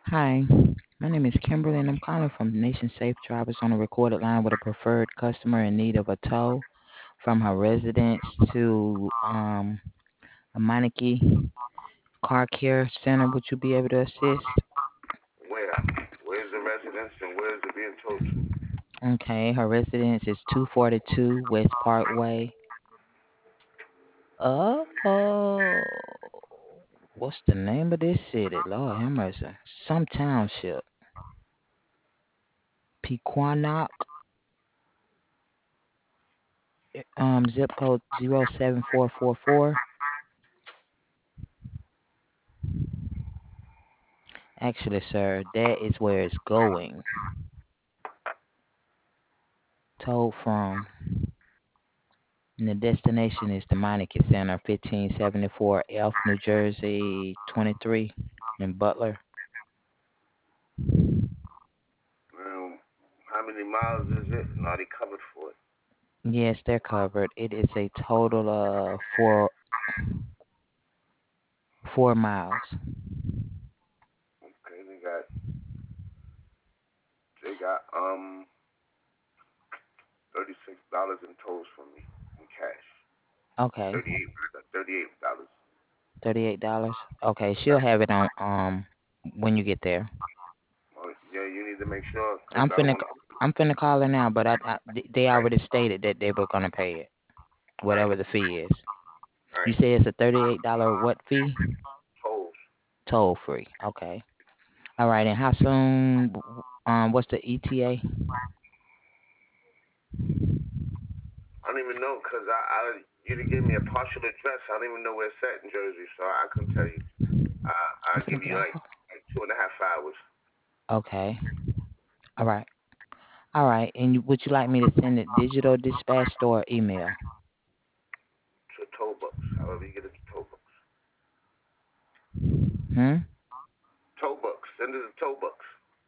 Hi, my name is Kimberly, and I'm calling from Nation Safe Drivers on a recorded line with a preferred customer in need of a tow from her residence to a Meineke Car Care Center. Would you be able to assist? Where? Where's the residence and where's it being towed to? Okay, her residence is 242 West Parkway. Oh, what's the name of this city? Lord have mercy. Some township. Pequannock, zip code 07444. Actually, sir, that is where it's going. Told from. And the destination is the Meineke Center, 1574 Elf, New Jersey, 23 in Butler. How many miles is it? And are they covered for it? Yes, they're covered. It is a total of four miles. Okay, they got $36 in tolls from me in cash. Okay, 38 $38. $38. Okay, she'll have it on when you get there. Oh, yeah, you need to make sure because I'm I don't finna want to. I'm finna call her now, but they Right, already stated that they were gonna pay it, right, whatever the fee is. You right. say it's a $38 what fee? Tolls. Toll free. Okay. All right. And how soon? What's the ETA? I don't even know because you didn't give me a partial address. I don't even know where it's at in Jersey, so I couldn't tell you. I'm I'll finna give get you off. like 2.5 hours Okay. All right. All right. And would you like me to send it digital dispatch or email? to toll books. However you get it to toll books. Hmm. Toll books. Send it to toll books.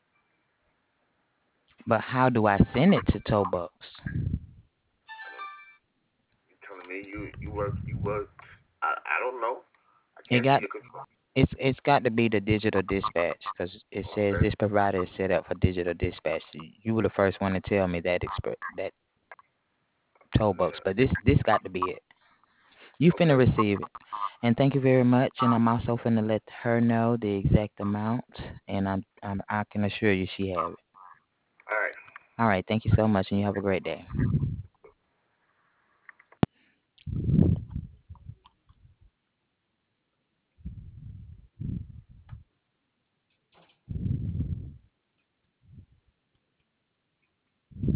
But how do I send it to Tobucks? I don't. You telling me you work? I don't know. I It can't see got your control. it's got to be the digital dispatch because it says Okay. this provider is set up for digital dispatch. You were the first one to tell me that that Tobucks, Yeah. but this got to be it. You finna Okay. receive it. And thank you very much. And I'm also finna let her know the exact amount. And I can assure you she have it. All right. All right. Thank you so much, and you have a great day.